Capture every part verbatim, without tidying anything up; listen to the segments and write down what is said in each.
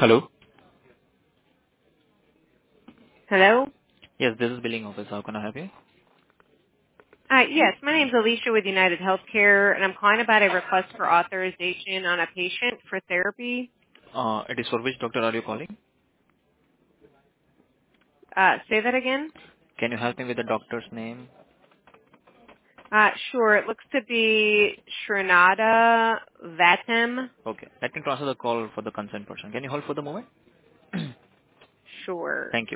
Hello. Hello? Yes, this is billing office. How can I help you? Uh, yes, my name's Alicia with United Healthcare, and I'm calling about a request for authorization on a patient for therapy. Uh, it is for which doctor are you calling? Uh, say that again? Can you help me with the doctor's name? Uh, sure. It looks to be Srinada Vatam. Okay. Let me transfer the call for the concerned person. Can you hold for the moment? Sure. Thank you.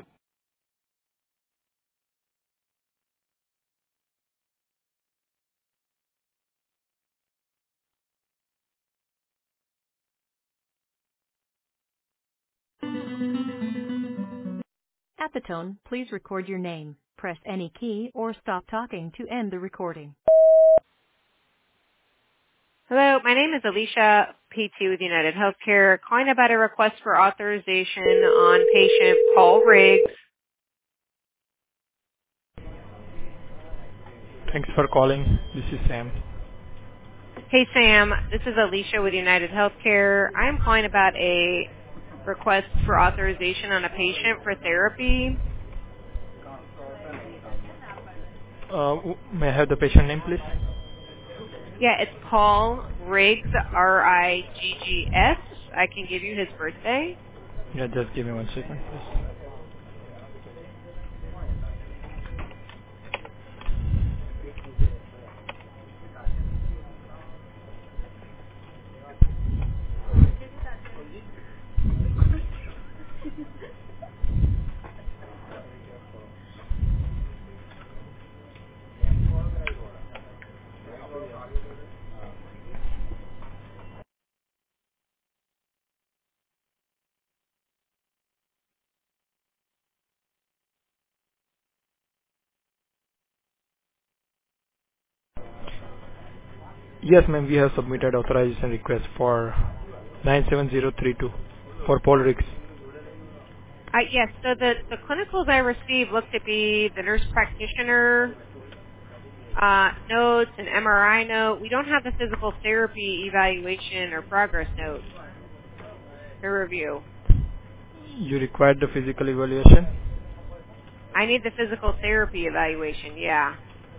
At the tone, please record your name. Press any key or stop talking to end the recording. Hello, my name is Alicia, P T with United Healthcare, calling about a request for authorization on patient Paul Riggs. Thanks for calling. This is Sam. Hey Sam, this is Alicia with United Healthcare. I am calling about a request for authorization on a patient for therapy. Uh, w- may I have the patient name, please? Yeah, it's Paul Riggs, R I G G S. I can give you his birthday. Yeah, just give me one second, please. Yes, ma'am, we have submitted authorization request for nine seven zero three two for Paul Riggs. Uh, yes, so the, the clinicals I received look to be the nurse practitioner uh, notes, an M R I note. We don't have the physical therapy evaluation or progress note or review. You required the physical evaluation. I need the physical therapy evaluation, yeah.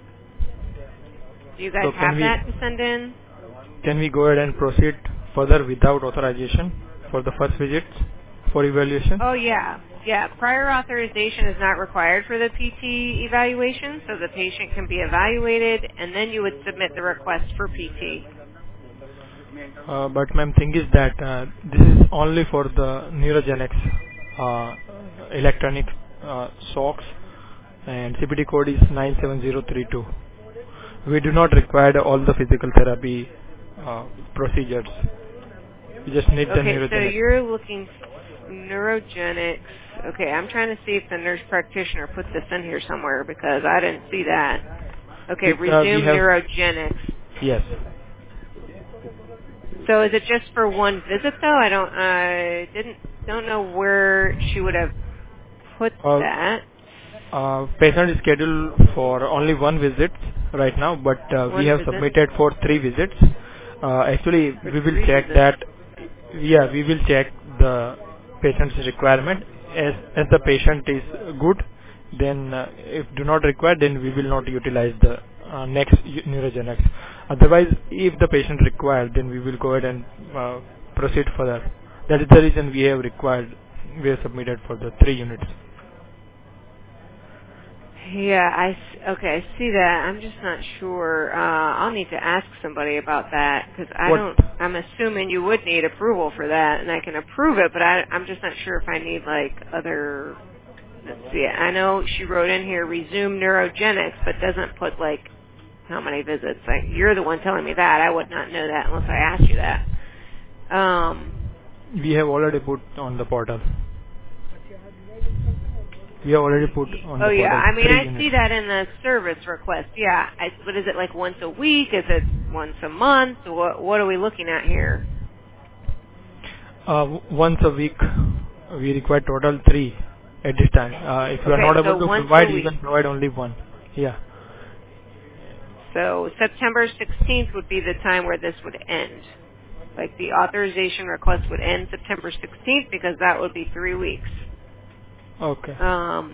Do you guys So can have we that to send in? can we go ahead and proceed further without authorization for the first visit for evaluation? Oh yeah, yeah. Prior authorization is not required for the P T evaluation, so the patient can be evaluated, and then you would submit the request for P T. Uh, but ma'am, thing is that uh, this is only for the Neurogenics uh, electronic uh, socks, and C P T code is nine seven zero three two. We do not require all the physical therapy uh, procedures. We just need the Okay, so neurogenic. you're looking f- neurogenics. Okay, I'm trying to see if the nurse practitioner put this in here somewhere because I didn't see that. Okay, It, uh, we resume have, neurogenics. yes. So is it just for one visit though? I don't, I didn't, don't know where she would have put Uh, that. uh, patient is scheduled for only one visit right now, but uh, we One have visit submitted for three visits. Uh, actually, for we will three check visits. that. Yeah, we will check the patient's requirement. As as the patient is good, then uh, if do not require, then we will not utilize the uh, next u- neurogenics. Otherwise, if the patient requires, then we will go ahead and uh, proceed further. That is the reason we have required, we have submitted for the three units. Yeah, I s- okay, I see that. I'm just not sure. Uh, I'll need to ask somebody about that because I What don't. I'm assuming you would need approval for that, and I can approve it, but I, I'm just not sure if I need like other. Let's see. I know she wrote in here resume neurogenics, but doesn't put like how many visits. Like you're the one telling me that. I would not know that unless I asked you that. Um. we have already put on the portal. We have already put on Oh the yeah, portal I mean three I units. see that in the service request. Yeah, I, but is it like once a week? Is it once a month? What what are we looking at here? Uh, w- once a week, we require total three at this time. Uh, if you are Okay, not able so to once a provide, you week. can provide only one. Yeah. So September sixteenth would be the time where this would end. Like the authorization request would end September sixteenth because that would be three weeks. Okay. Um,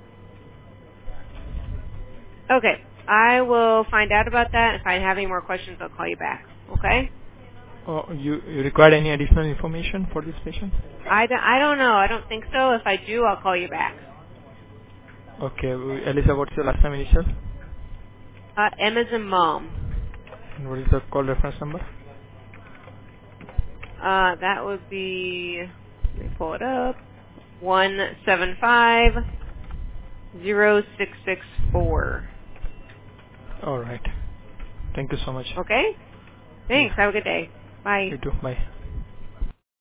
okay. I will find out about that. If I have any more questions, I'll call you back. Okay? Oh, you, you require any additional information for this patient? I, d- I don't know. I don't think so. If I do, I'll call you back. Okay. we- Elisa, what's your last name initial? Uh, M as in mom. And what is the call reference number? Uh, that would be, let me pull it up, one seven five zero six six four. All right. Thank you so much. Okay? Yeah. Thanks. Have a good day. Bye. You too. Bye.